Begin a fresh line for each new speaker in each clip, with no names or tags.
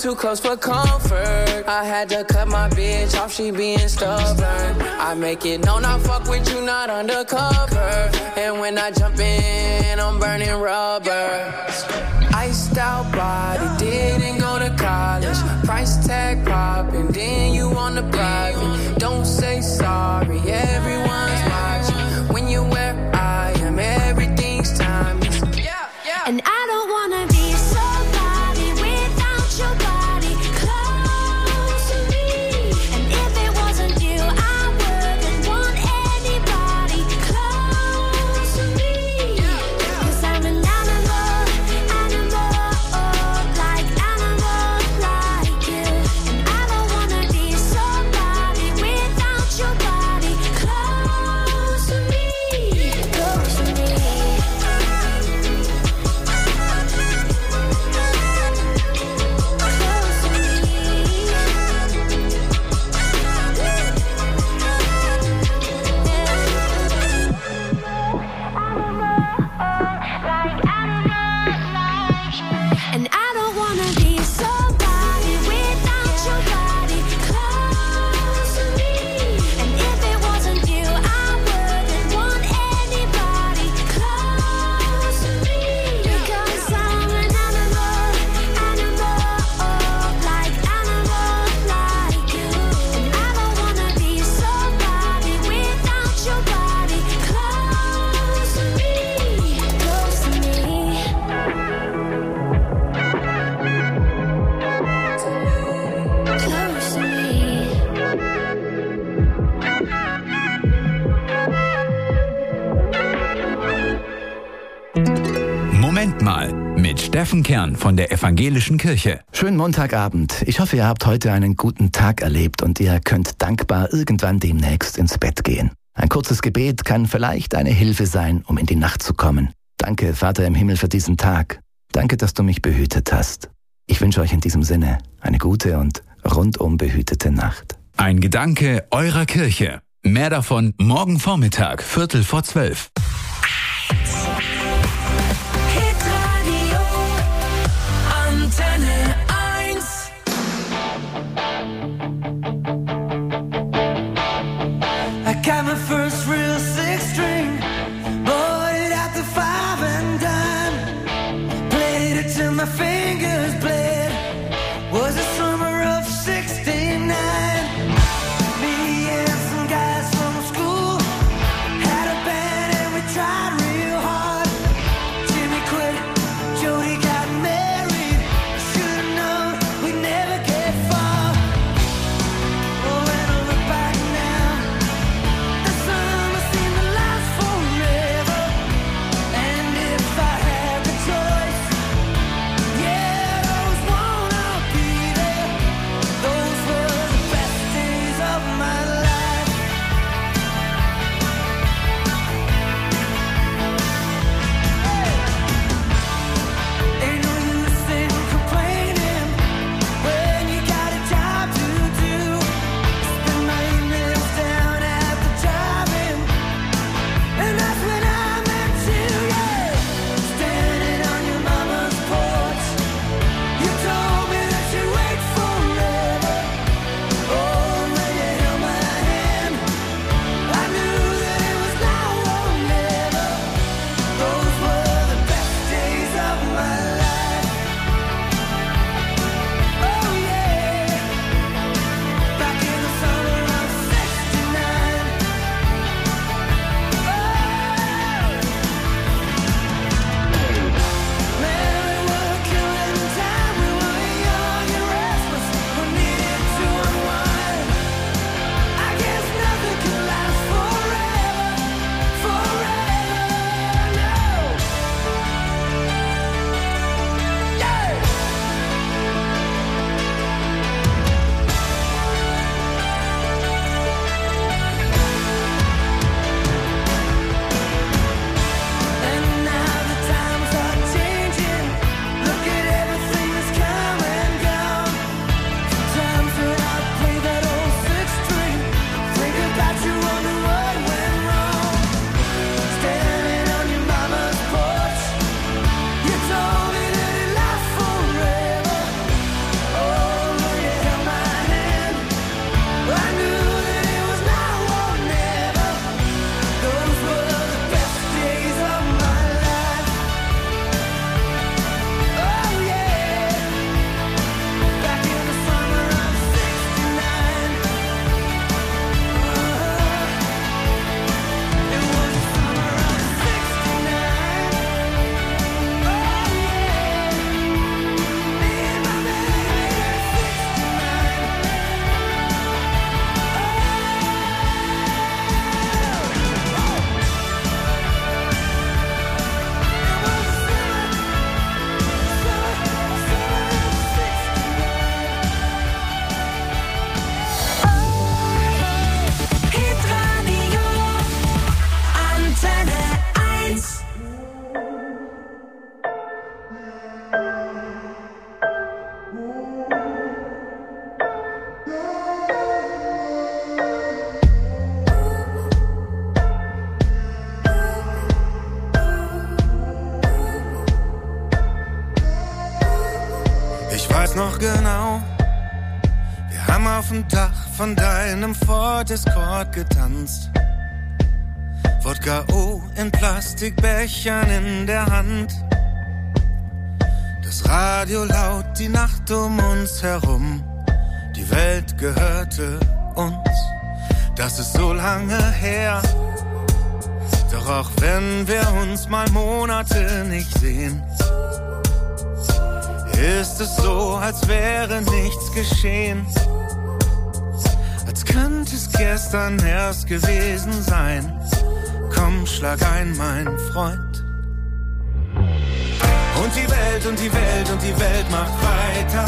too close for comfort. I had to cut my bitch off, she being stubborn. I make it known I fuck with you, not undercover. And when I jump in, I'm burning rubber. Iced out body, didn't go to college. Price tag popping, then you on the private. Don't say sorry, everyone's watching. When you're where I am, everything's timeless.
And I don't wanna be somebody without your body close to me. And if it wasn't you, I wouldn't want anybody close to me. 'Cause I'm an animal, like you. And I don't wanna be somebody without your body close to me. Close to me. And I don't wanna be somebody without your body close to me. And if it wasn't you, I wouldn't want anybody close to me. Because I'm an animal, like you. And I don't wanna be somebody without your body close to me. Close to me. Close to me.
Moment mal mit Steffen Kern von der Evangelischen Kirche.
Schönen Montagabend. Ich hoffe, ihr habt heute einen guten Tag erlebt und ihr könnt dankbar irgendwann demnächst ins Bett gehen. Ein kurzes Gebet kann vielleicht eine Hilfe sein, um in die Nacht zu kommen. Danke, Vater im Himmel, für diesen Tag. Danke, dass du mich behütet hast. Ich wünsche euch in diesem Sinne eine gute und rundum behütete Nacht.
Ein Gedanke eurer Kirche. Mehr davon morgen Vormittag, 11:45.
Hitradio Antenne 1. I got my first real six string, bought it at the 5 and dime, played it till my fingers bled. Was the summer of '69. Me and some guys from school had a band and we
noch genau. Wir haben auf dem Dach von deinem Ford Escort getanzt. Wodka O in Plastikbechern in der Hand. Das Radio laut, die Nacht um uns herum. Die Welt gehörte uns. Das ist so lange her. Doch auch wenn wir uns mal Monate nicht sehen, ist es so, als wäre nichts geschehen. Als könnte es gestern erst gewesen sein. Komm, schlag ein, mein Freund. Und die Welt, und die Welt, und die Welt macht weiter.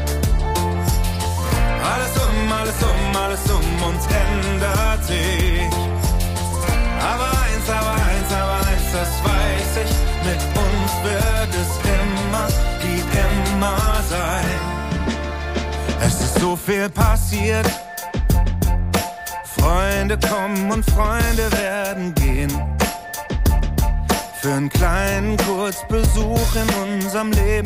Alles um uns ändert sich. Aber eins, das weiß ich, mit uns wird es immer wie immer sein. Es ist so viel passiert. Freunde kommen und Freunde werden gehen. Für einen kleinen Kurzbesuch in unserem Leben.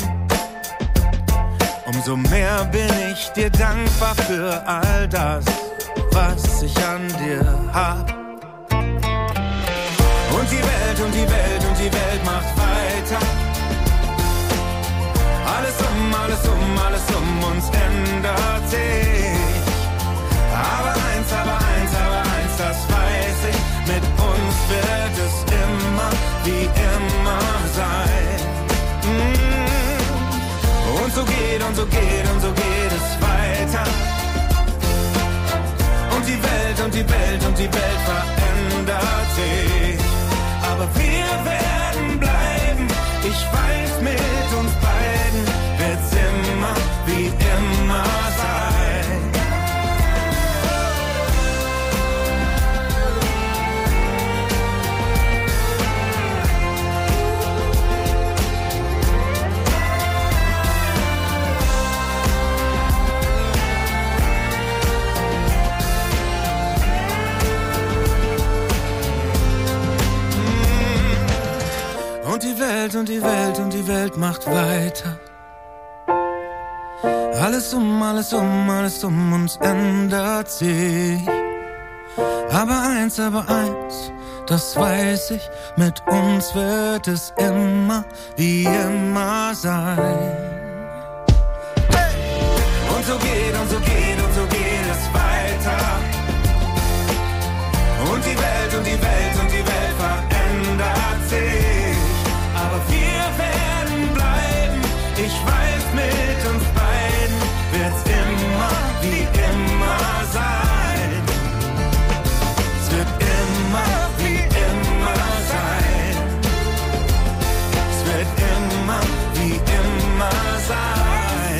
Umso mehr bin ich dir dankbar für all das, was ich an dir hab. Und die Welt, und die Welt, und die Welt macht weiter. Alles um uns ändert sich. Aber eins, das weiß ich, mit uns wird es immer wie immer sein. Und so geht es weiter. Und die Welt verändert sich. Aber wir werden bleiben. Ich weiß, mit uns beiden wird's immer wie immer sein. Und die Welt macht weiter. Alles um uns ändert sich. Aber eins, das weiß ich, mit uns wird es immer wie immer sein. Hey! Und so geht es weiter. Und die Welt verändert sich. Aber wir werden bleiben. Ich weiß, mit uns beiden wird's immer wie immer sein. Es wird immer wie immer sein. Es wird immer wie immer sein.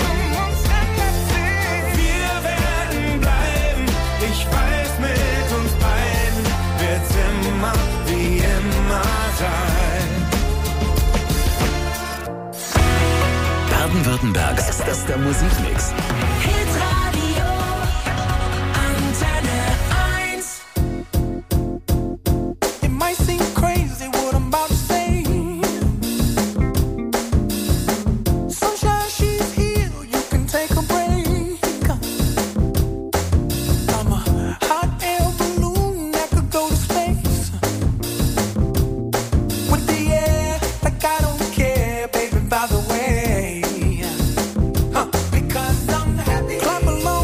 Wir werden bleiben. Ich weiß, mit uns beiden wird's immer wie immer sein.
Baden-Württembergs bester Musikmix.
Hitradio Antenne 1.
It might seem crazy what I'm about to say. Sunshine, she's here, you can take a break. I'm a hot air balloon that could go to space. With the air, like I don't care, baby, by the way. Because I'm happy. Clap along.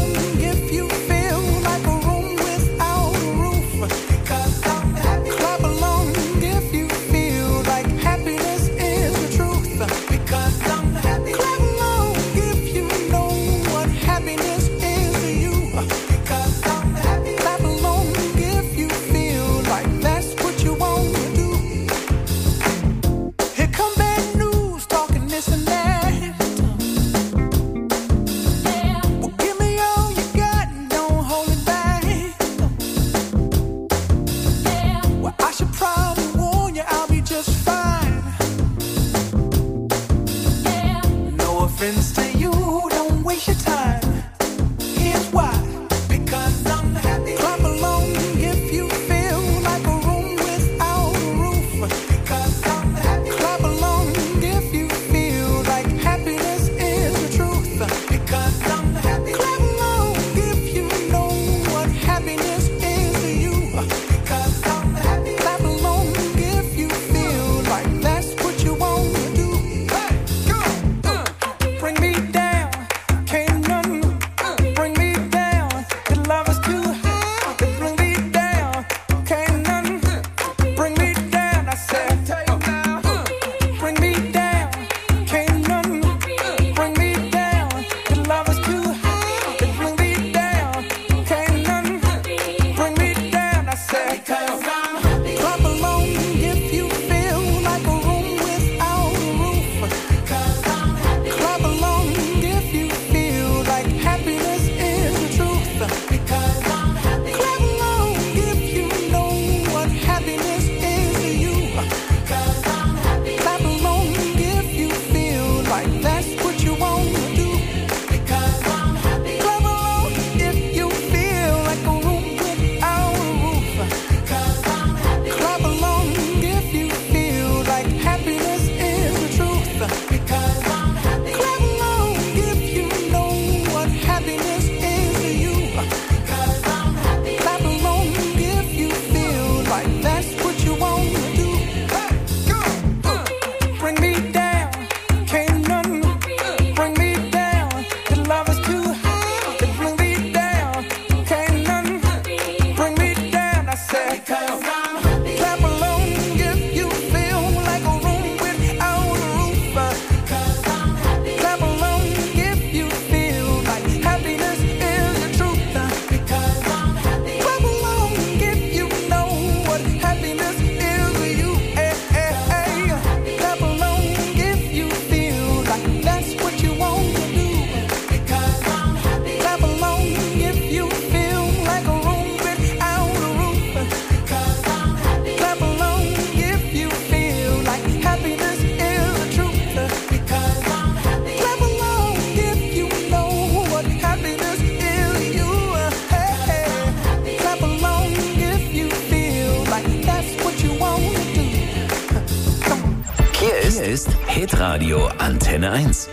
Hier ist Hitradio Antenne 1.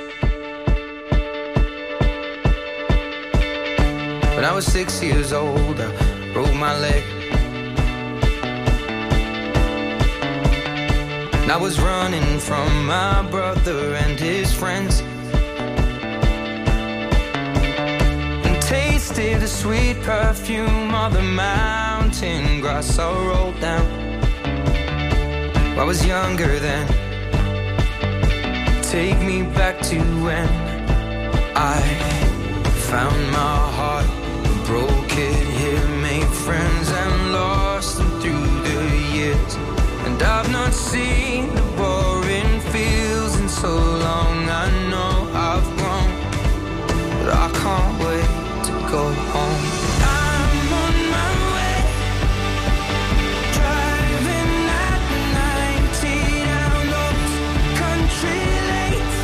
When I was 6 years old, I broke my leg. And I was running from my brother and his friends, and tasted the sweet perfume of the mountain grass I rolled down. I was younger then. Take me back to when I found my heart, broke it here, made friends and lost them through the years. And I've not seen the boring fields in so long. I know I've grown, but I can't wait to go home. I'm on my way, driving at 90 down those country lanes,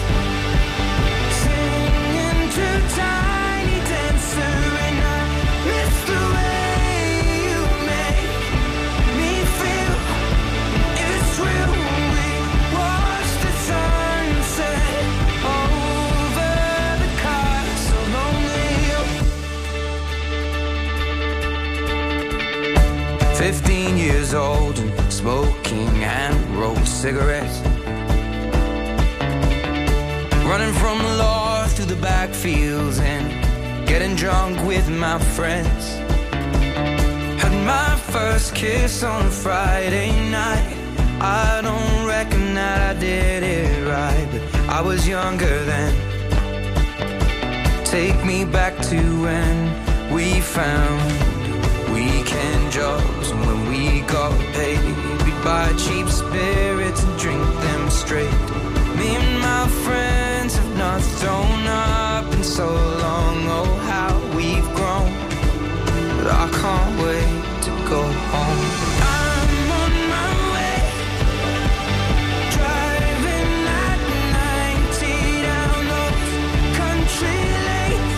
singing to Tiny Dancer, and I miss the way you make me feel. It's real when we watch the sunset over the castle on the hill. 15 years old and smoking hand-rolled cigarettes, running from the law through the backfields and getting drunk with my friends. Had my first kiss on a Friday night. I don't reckon that I did it right, but I was younger then. Take me back to when we found weekend jobs, and when we got paid, we'd buy cheap spirits and drink them straight. Me and my friends have not thrown up in so long. Oh, how we've grown, but I can't wait to go home. I'm on my way, driving at 90 down those country lanes,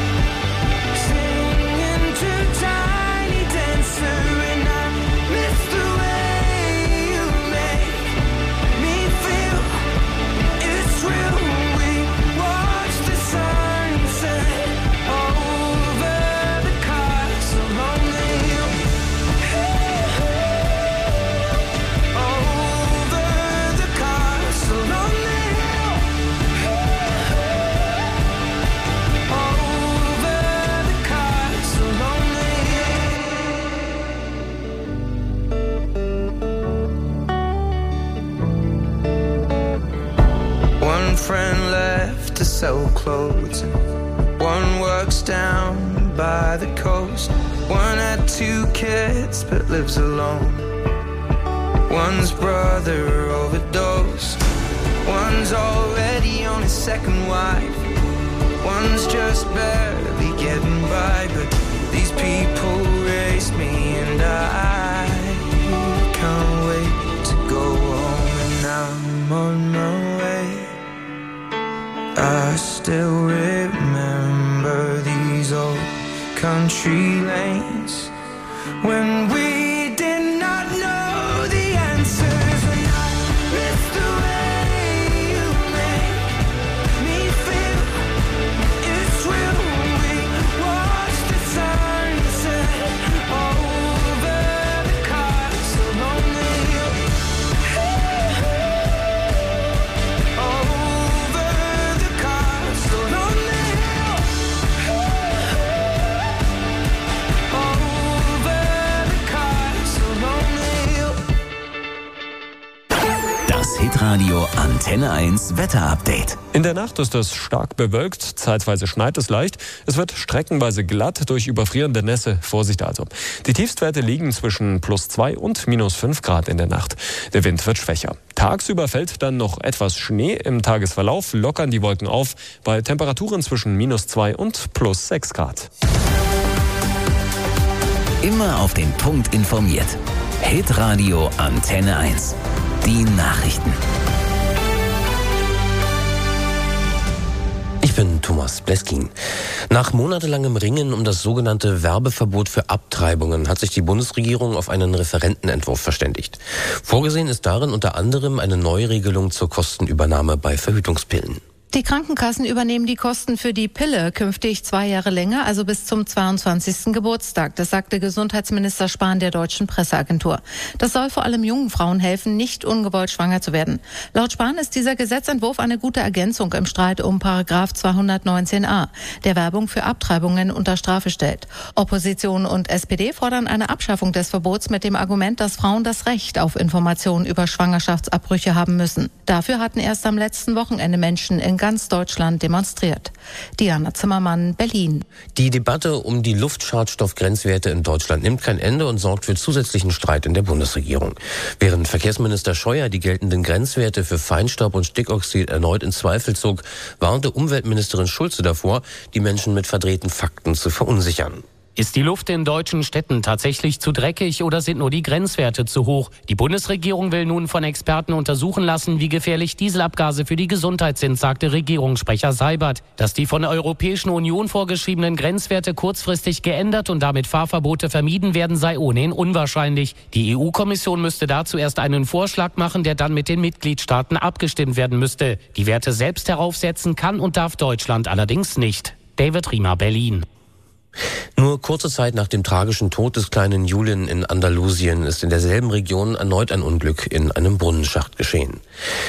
singing to Tiny Dancer, and I miss the way you make me feel. It's real when we watch the sunset over the castle on the hill. Over the castle on the hill. Over the castle on the hill. One friend left to sell clothes, and one works down by the coast. One had 2 kids but lives alone. One's brother overdosed. One's already on his second wife. One's just barely getting by, but these people raised me, and I can't wait to go home. And I'm on my way. I still remember these old country lanes when we did not know the answers, and I miss the way you make me feel. It's real when we watch the sunset over the castle on the hill. Over the castle on the hill. Over the castle on the hill.
Das Hitradio Antenne 1 Wetterupdate.
In der Nacht ist es stark bewölkt, zeitweise schneit es leicht. Es wird streckenweise glatt durch überfrierende Nässe. Vorsicht also. Die Tiefstwerte liegen zwischen +2 und -5 Grad in der Nacht. Der Wind wird schwächer. Tagsüber fällt dann noch etwas Schnee. Im Tagesverlauf lockern die Wolken auf bei Temperaturen zwischen -2 und +6 Grad.
Immer auf den Punkt informiert. Hitradio Antenne 1. Die Nachrichten.
Ich
Für Thomas Bleskin. Nach monatelangem Ringen um das sogenannte Werbeverbot für Abtreibungen hat sich die Bundesregierung auf einen Referentenentwurf verständigt. Vorgesehen ist darin unter anderem eine Neuregelung zur Kostenübernahme bei Verhütungspillen.
Die Krankenkassen übernehmen die Kosten für die Pille künftig 2 Jahre länger, also bis zum 22. Geburtstag. Das sagte Gesundheitsminister Spahn der Deutschen Presseagentur. Das soll vor allem jungen Frauen helfen, nicht ungewollt schwanger zu werden. Laut Spahn ist dieser Gesetzentwurf eine gute Ergänzung im Streit um Paragraph 219a, der Werbung für Abtreibungen unter Strafe stellt. Opposition und SPD fordern eine Abschaffung des Verbots mit dem Argument, dass Frauen das Recht auf Informationen über Schwangerschaftsabbrüche haben müssen. Dafür hatten erst am letzten Wochenende Menschen in ganz Deutschland demonstriert. Diana Zimmermann, Berlin.
Die Debatte um die Luftschadstoffgrenzwerte in Deutschland nimmt kein Ende und sorgt für zusätzlichen Streit in der Bundesregierung. Während Verkehrsminister Scheuer die geltenden Grenzwerte für Feinstaub und Stickoxid erneut in Zweifel zog, warnte Umweltministerin Schulze davor, die Menschen mit verdrehten Fakten zu verunsichern.
Ist die Luft in deutschen Städten tatsächlich zu dreckig oder sind nur die Grenzwerte zu hoch? Die Bundesregierung will nun von Experten untersuchen lassen, wie gefährlich Dieselabgase für die Gesundheit sind, sagte Regierungssprecher Seibert. Dass die von der Europäischen Union vorgeschriebenen Grenzwerte kurzfristig geändert und damit Fahrverbote vermieden werden, sei ohnehin unwahrscheinlich. Die EU-Kommission müsste dazu erst einen Vorschlag machen, der dann mit den Mitgliedstaaten abgestimmt werden müsste. Die Werte selbst heraufsetzen kann und darf Deutschland allerdings nicht. David Riemer, Berlin.
Nur kurze Zeit nach dem tragischen Tod des kleinen Julian in Andalusien ist in derselben Region erneut ein Unglück in einem Brunnenschacht geschehen.